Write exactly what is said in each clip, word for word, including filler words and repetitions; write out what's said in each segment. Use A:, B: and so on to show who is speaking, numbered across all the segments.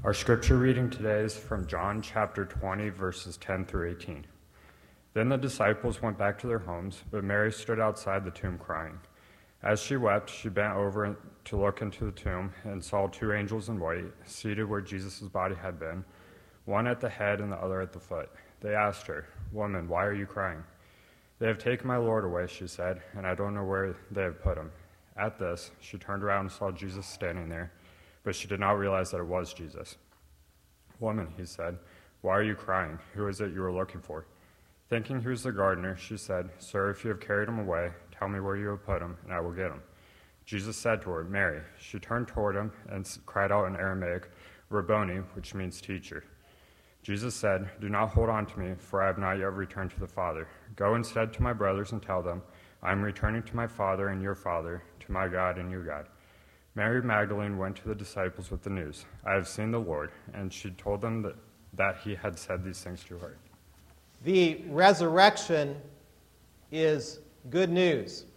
A: Our scripture reading today is from John chapter twenty, verses ten through eighteen. Then the disciples went back to their homes, but Mary stood outside the tomb crying. As she wept, she bent over to look into the tomb and saw two angels in white, seated where Jesus' body had been, one at the head and the other at the foot. They asked her, "Woman, why are you crying?" "They have taken my Lord away," she said, "and I don't know where they have put him." At this, she turned around and saw Jesus standing there, but she did not realize that it was Jesus. "Woman," he said, "why are you crying? Who is it you are looking for?" Thinking he was the gardener, she said, "Sir, if you have carried him away, tell me where you have put him, and I will get him." Jesus said to her, "Mary." She turned toward him and cried out in Aramaic, "Rabboni," which means teacher. Jesus said, "Do not hold on to me, for I have not yet returned to the Father. Go instead to my brothers and tell them, I am returning to my Father and your Father, to my God and your God." Mary Magdalene went to the disciples with the news, "I have seen the Lord," and she told them that, that he had said these things to her.
B: The resurrection is good news.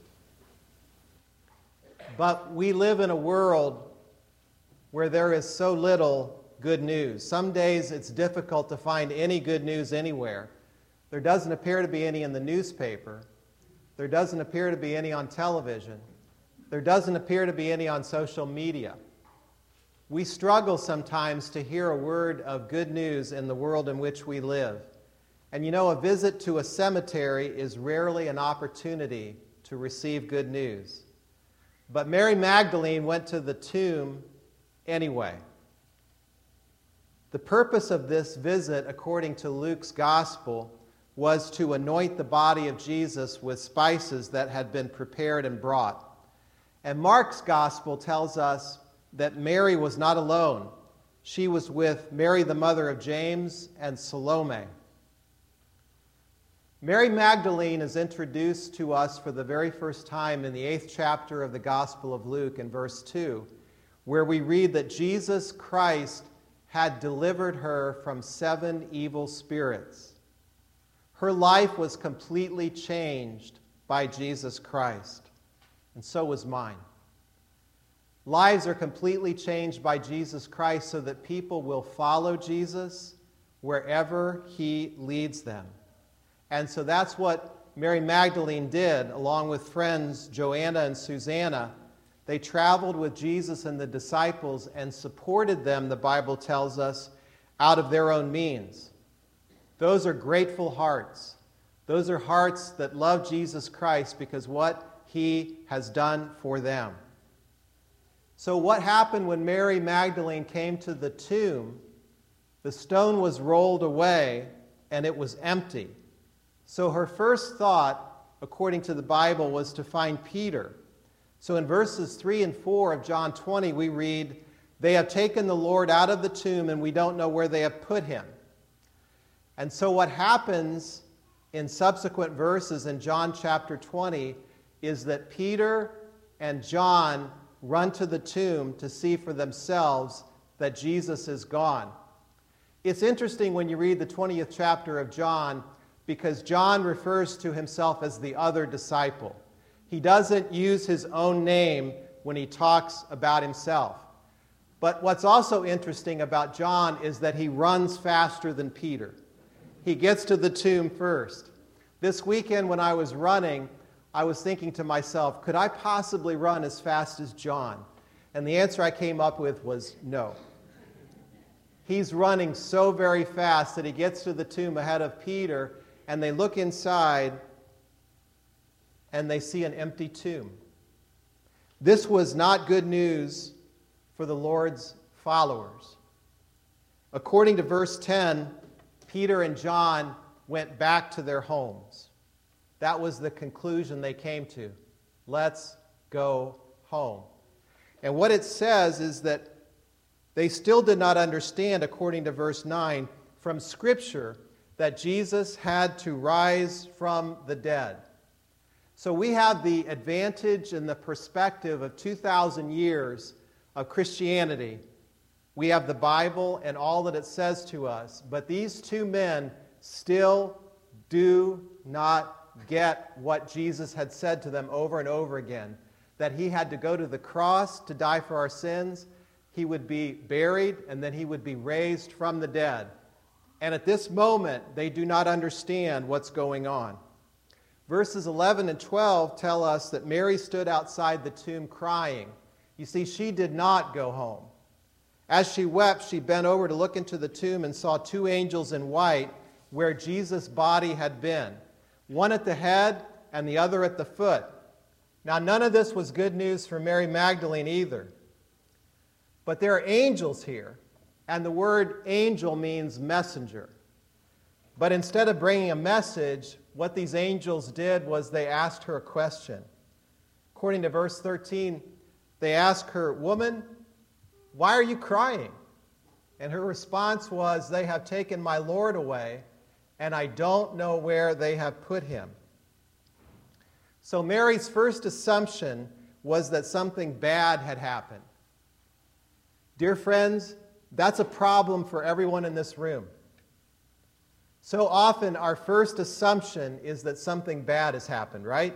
B: But we live in a world where there is so little good news. Some days it's difficult to find any good news anywhere. There doesn't appear to be any in the newspaper. There doesn't appear to be any on television. There doesn't appear to be any on social media. We struggle sometimes to hear a word of good news in the world in which we live. And you know, a visit to a cemetery is rarely an opportunity to receive good news. But Mary Magdalene went to the tomb anyway. The purpose of this visit, according to Luke's gospel, was to anoint the body of Jesus with spices that had been prepared and brought. And Mark's gospel tells us that Mary was not alone. She was with Mary, the mother of James, and Salome. Mary Magdalene is introduced to us for the very first time in the eighth chapter of the Gospel of Luke in verse two, where we read that Jesus Christ had delivered her from seven evil spirits. Her life was completely changed by Jesus Christ. And so was mine. Lives are completely changed by Jesus Christ so that people will follow Jesus wherever he leads them. And so that's what Mary Magdalene did, along with friends Joanna and Susanna. They traveled with Jesus and the disciples and supported them, the Bible tells us, out of their own means. Those are grateful hearts. Those are hearts that love Jesus Christ because what he has done for them. So what happened when Mary Magdalene came to the tomb? The stone was rolled away and it was empty. So her first thought, according to the Bible, was to find Peter. So in verses three and four of John twenty, we read, "They have taken the Lord out of the tomb and we don't know where they have put him." And so what happens in subsequent verses in John chapter twenty is that Peter and John run to the tomb to see for themselves that Jesus is gone. It's interesting when you read the twentieth chapter of John because John refers to himself as the other disciple. He doesn't use his own name when he talks about himself. But what's also interesting about John is that he runs faster than Peter. He gets to the tomb first. This weekend when I was running, I was thinking to myself, could I possibly run as fast as John? And the answer I came up with was no. He's running so very fast that he gets to the tomb ahead of Peter, and they look inside, and they see an empty tomb. This was not good news for the Lord's followers. According to verse ten, Peter and John went back to their homes. That was the conclusion they came to. Let's go home. And what it says is that they still did not understand, according to verse nine, from Scripture, that Jesus had to rise from the dead. So we have the advantage and the perspective of two thousand years of Christianity. We have the Bible and all that it says to us, but these two men still do not get what Jesus had said to them over and over again, that he had to go to the cross to die for our sins, he would be buried, and then he would be raised from the dead. And at this moment, they do not understand what's going on. Verses eleven and twelve tell us that Mary stood outside the tomb crying. You see, she did not go home. As she wept, she bent over to look into the tomb and saw two angels in white where Jesus' body had been, one at the head and the other at the foot. Now, none of this was good news for Mary Magdalene either. But there are angels here, and the word angel means messenger. But instead of bringing a message, what these angels did was they asked her a question. According to verse thirteen, they asked her, "Woman, why are you crying?" And her response was, "They have taken my Lord away, and I don't know where they have put him." So Mary's first assumption was that something bad had happened. Dear friends, that's a problem for everyone in this room. So often our first assumption is that something bad has happened, right?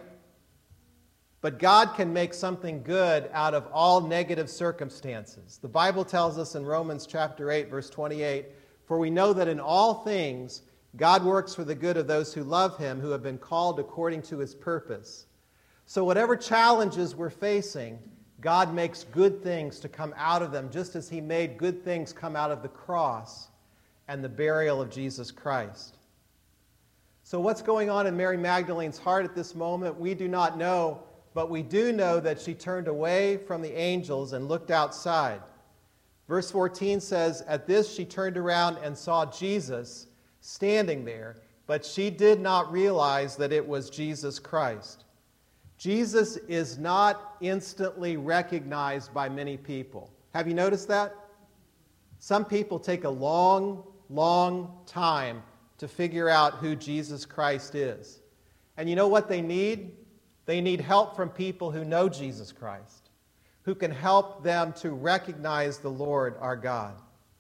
B: But God can make something good out of all negative circumstances. The Bible tells us in Romans chapter eight, verse twenty-eight, "For we know that in all things God works for the good of those who love him, who have been called according to his purpose." So whatever challenges we're facing, God makes good things to come out of them, just as he made good things come out of the cross and the burial of Jesus Christ. So what's going on in Mary Magdalene's heart at this moment, we do not know, but we do know that she turned away from the angels and looked outside. Verse fourteen says, "At this she turned around and saw Jesus standing there, but she did not realize that it was Jesus Christ." Jesus is not instantly recognized by many people. Have you noticed that? Some people take a long, long time to figure out who Jesus Christ is. And you know what they need? They need help from people who know Jesus Christ, who can help them to recognize the Lord our God.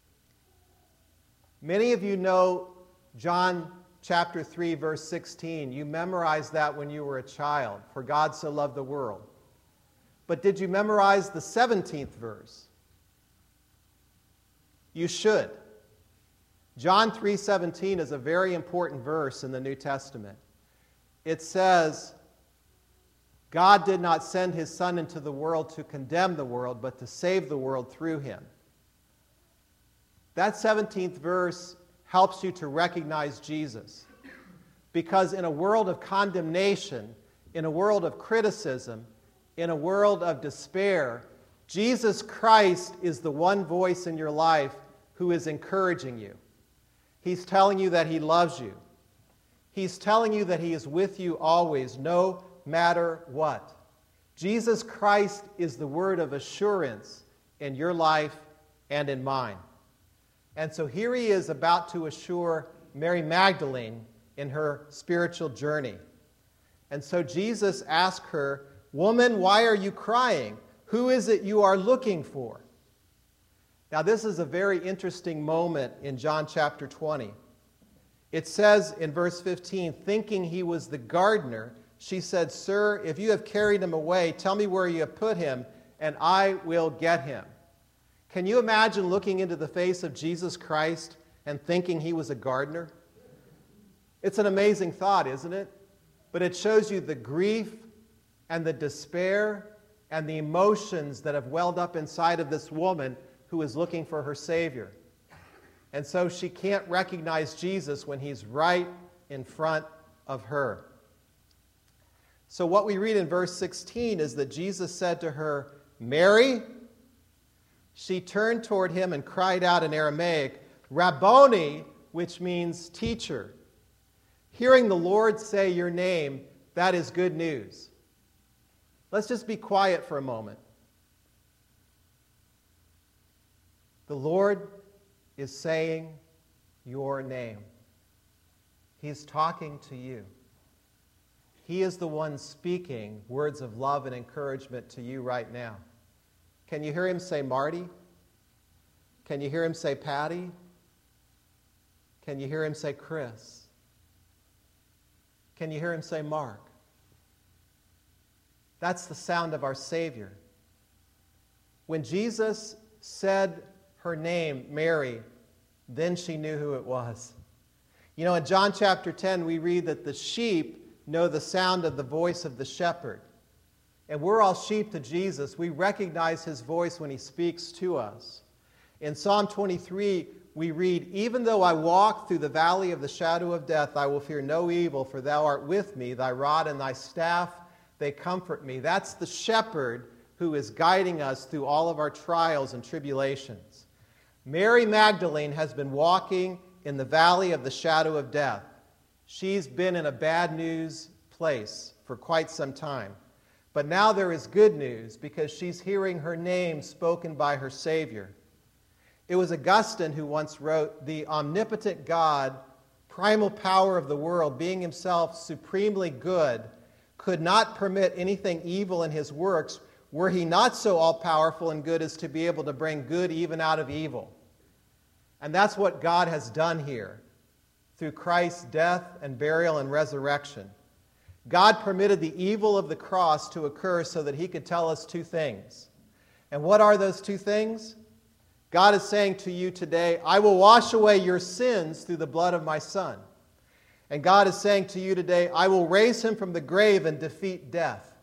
B: Many of you know John chapter three, verse sixteen. You memorized that when you were a child. For God so loved the world. But did you memorize the seventeenth verse? You should. John three seventeen is a very important verse in the New Testament. It says, "God did not send his Son into the world to condemn the world, but to save the world through him." That seventeenth verse helps you to recognize Jesus. Because in a world of condemnation, in a world of criticism, in a world of despair, Jesus Christ is the one voice in your life who is encouraging you. He's telling you that he loves you. He's telling you that he is with you always, no matter what. Jesus Christ is the word of assurance in your life and in mine. And so here he is about to assure Mary Magdalene in her spiritual journey. And so Jesus asked her, "Woman, why are you crying? Who is it you are looking for?" Now this is a very interesting moment in John chapter twenty. It says in verse fifteen, "Thinking he was the gardener, she said, 'Sir, if you have carried him away, tell me where you have put him, and I will get him.'" Can you imagine looking into the face of Jesus Christ and thinking he was a gardener? It's an amazing thought, isn't it? But it shows you the grief and the despair and the emotions that have welled up inside of this woman who is looking for her Savior. And so she can't recognize Jesus when he's right in front of her. So what we read in verse sixteen is that Jesus said to her, "Mary." She turned toward him and cried out in Aramaic, "Rabboni," which means teacher. Hearing the Lord say your name, that is good news. Let's just be quiet for a moment. The Lord is saying your name. He's talking to you. He is the one speaking words of love and encouragement to you right now. Can you hear him say Marty? Can you hear him say Patty? Can you hear him say Chris? Can you hear him say Mark? That's the sound of our Savior. When Jesus said her name, Mary, then she knew who it was. You know, in John chapter ten, we read that the sheep know the sound of the voice of the shepherd. And we're all sheep to Jesus. We recognize his voice when he speaks to us. In Psalm twenty-three, we read, "Even though I walk through the valley of the shadow of death, I will fear no evil, for thou art with me, thy rod and thy staff, they comfort me." That's the shepherd who is guiding us through all of our trials and tribulations. Mary Magdalene has been walking in the valley of the shadow of death. She's been in a bad news place for quite some time. But now there is good news because she's hearing her name spoken by her Savior. It was Augustine who once wrote, "The omnipotent God, primal power of the world, being himself supremely good, could not permit anything evil in his works were he not so all-powerful and good as to be able to bring good even out of evil." And that's what God has done here through Christ's death and burial and resurrection. God permitted the evil of the cross to occur so that he could tell us two things. And what are those two things? God is saying to you today, "I will wash away your sins through the blood of my Son." And God is saying to you today, "I will raise him from the grave and defeat death."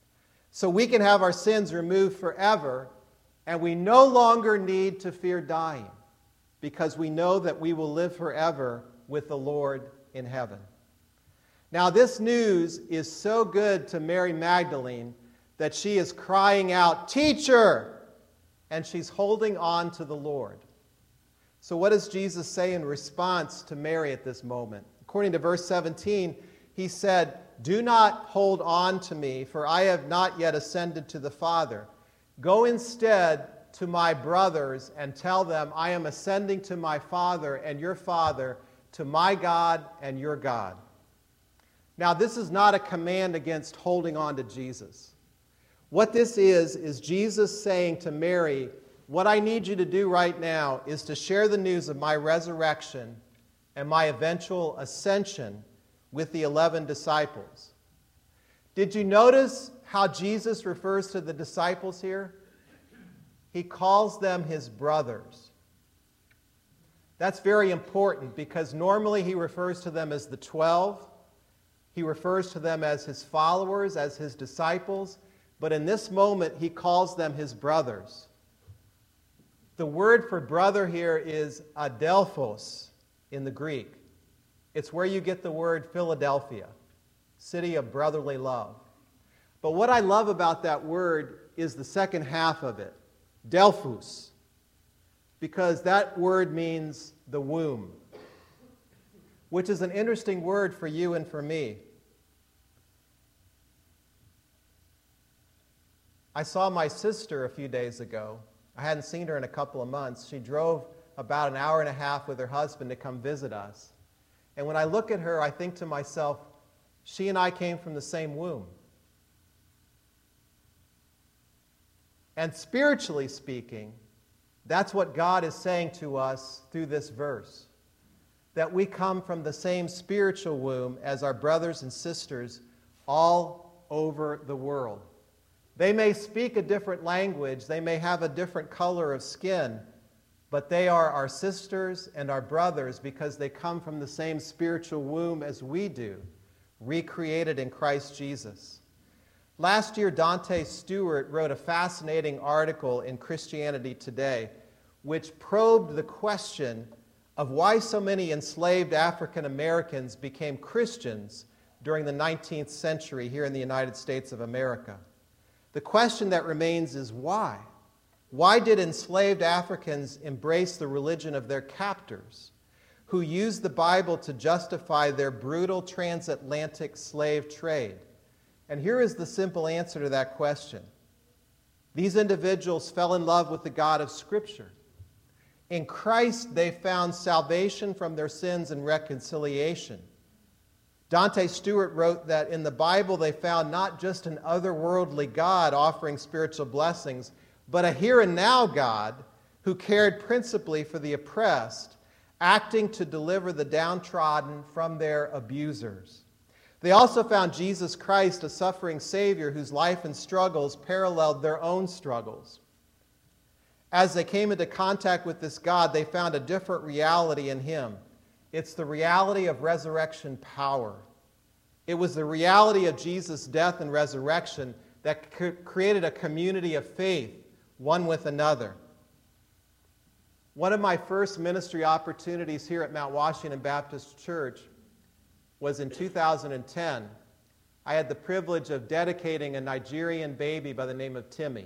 B: So we can have our sins removed forever, and we no longer need to fear dying, because we know that we will live forever with the Lord in heaven. Now, this news is so good to Mary Magdalene that she is crying out, "Teacher!" And she's holding on to the Lord. So what does Jesus say in response to Mary at this moment? According to verse seventeen, he said, "Do not hold on to me, for I have not yet ascended to the Father. Go instead to my brothers and tell them, I am ascending to my Father and your Father, to my God and your God." Now, this is not a command against holding on to Jesus. What this is, is Jesus saying to Mary, what I need you to do right now is to share the news of my resurrection and my eventual ascension with the eleven disciples. Did you notice how Jesus refers to the disciples here? He calls them his brothers. That's very important because normally he refers to them as the twelve. He refers to them as his followers, as his disciples. But in this moment, he calls them his brothers. The word for brother here is adelphos in the Greek. It's where you get the word Philadelphia, city of brotherly love. But what I love about that word is the second half of it, delphus, because that word means the womb, which is an interesting word for you and for me. I saw my sister a few days ago. I hadn't seen her in a couple of months. She drove about an hour and a half with her husband to come visit us. And when I look at her, I think to myself, she and I came from the same womb. And spiritually speaking, that's what God is saying to us through this verse, that we come from the same spiritual womb as our brothers and sisters all over the world. They may speak a different language, they may have a different color of skin, but they are our sisters and our brothers because they come from the same spiritual womb as we do, recreated in Christ Jesus. Last year, Dante Stewart wrote a fascinating article in Christianity Today, which probed the question of why so many enslaved African Americans became Christians during the nineteenth century here in the United States of America. The question that remains is why? Why did enslaved Africans embrace the religion of their captors, who used the Bible to justify their brutal transatlantic slave trade? And here is the simple answer to that question. These individuals fell in love with the God of Scripture. In Christ, they found salvation from their sins and reconciliation. Dante Stewart wrote that in the Bible they found not just an otherworldly God offering spiritual blessings, but a here and now God who cared principally for the oppressed, acting to deliver the downtrodden from their abusers. They also found Jesus Christ a suffering Savior whose life and struggles paralleled their own struggles. As they came into contact with this God, they found a different reality in him. It's the reality of resurrection power. It was the reality of Jesus' death and resurrection that c- created a community of faith, one with another. One of my first ministry opportunities here at Mount Washington Baptist Church was in two thousand ten. I had the privilege of dedicating a Nigerian baby by the name of Timmy.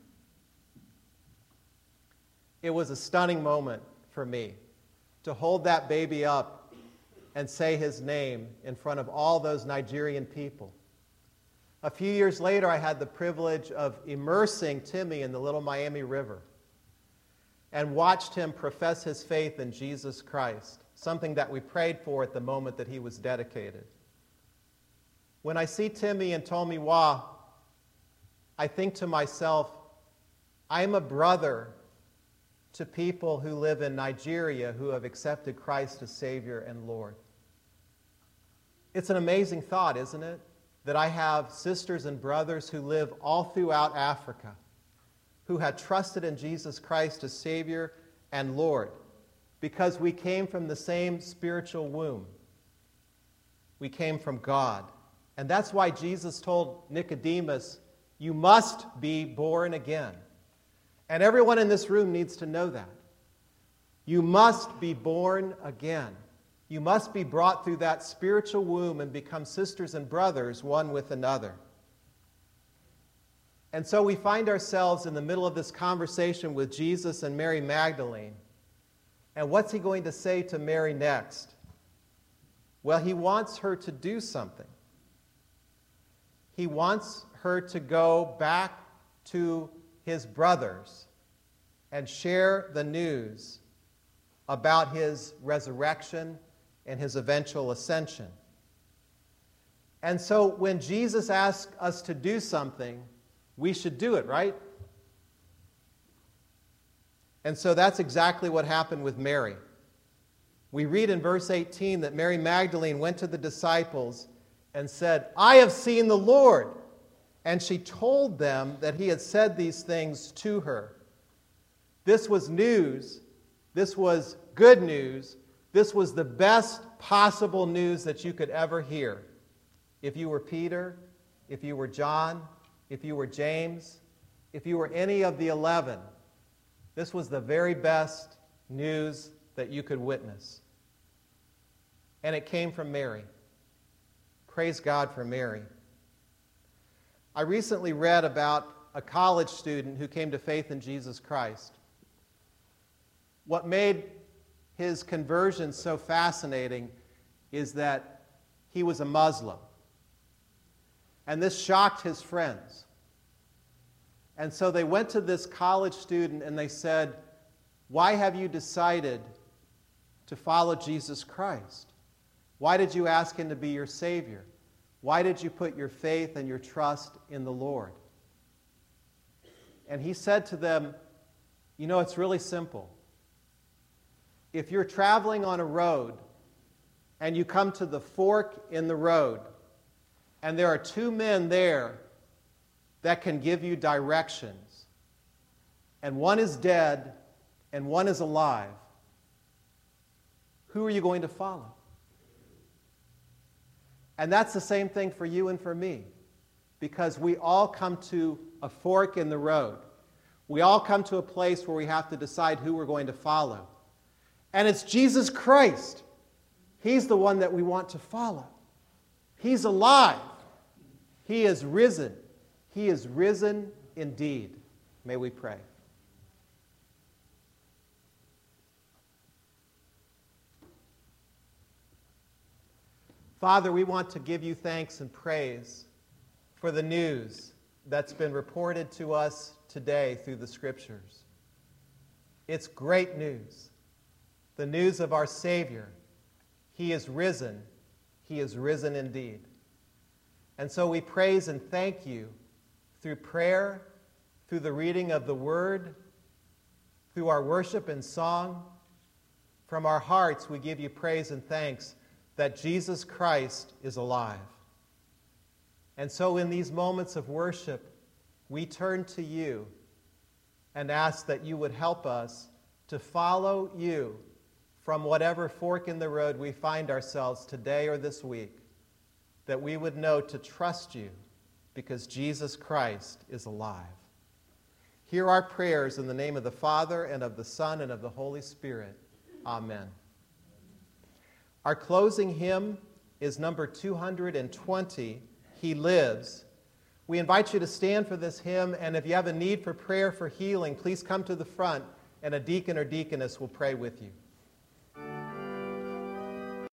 B: It was a stunning moment for me to hold that baby up and say his name in front of all those Nigerian people. A few years later, I had the privilege of immersing Timmy in the Little Miami River and watched him profess his faith in Jesus Christ, something that we prayed for at the moment that he was dedicated. When I see Timmy and Tomiwa, I think to myself, I'm a brother to people who live in Nigeria who have accepted Christ as Savior and Lord. It's an amazing thought, isn't it? That I have sisters and brothers who live all throughout Africa who had trusted in Jesus Christ as Savior and Lord because we came from the same spiritual womb. We came from God. And that's why Jesus told Nicodemus, you must be born again. And everyone in this room needs to know that. You must be born again. You must be brought through that spiritual womb and become sisters and brothers one with another. And so we find ourselves in the middle of this conversation with Jesus and Mary Magdalene. And what's he going to say to Mary next? Well, he wants her to do something. He wants her to go back to his brothers and share the news about his resurrection and his eventual ascension. And so when Jesus asks us to do something, we should do it, right? And so that's exactly what happened with Mary. We read in verse eighteen that Mary Magdalene went to the disciples and said, I have seen the Lord. And she told them that he had said these things to her. This was news. This was good news. This was the best possible news that you could ever hear. If you were Peter, if you were John, if you were James, if you were any of the eleven, this was the very best news that you could witness. And it came from Mary. Praise God for Mary. I recently read about a college student who came to faith in Jesus Christ. What made his conversion so fascinating is that he was a Muslim. And this shocked his friends. And so they went to this college student and they said, why have you decided to follow Jesus Christ? Why did you ask him to be your Savior? Why did you put your faith and your trust in the Lord? And he said to them, you know, it's really simple. If you're traveling on a road and you come to the fork in the road and there are two men there that can give you directions, and one is dead and one is alive, who are you going to follow? And that's the same thing for you and for me, because we all come to a fork in the road. We all come to a place where we have to decide who we're going to follow. And it's Jesus Christ. He's the one that we want to follow. He's alive. He is risen. He is risen indeed. May we pray. Father, we want to give you thanks and praise for the news that's been reported to us today through the Scriptures. It's great news. The news of our Savior. He is risen. He is risen indeed. And so we praise and thank you through prayer, through the reading of the Word, through our worship and song. From our hearts we give you praise and thanks that Jesus Christ is alive. And so in these moments of worship, we turn to you and ask that you would help us to follow you from whatever fork in the road we find ourselves today or this week, that we would know to trust you because Jesus Christ is alive. Hear our prayers in the name of the Father, and of the Son, and of the Holy Spirit. Amen. Our closing hymn is number two hundred twenty, He Lives. We invite you to stand for this hymn, and if you have a need for prayer for healing, please come to the front, and a deacon or deaconess will pray with you.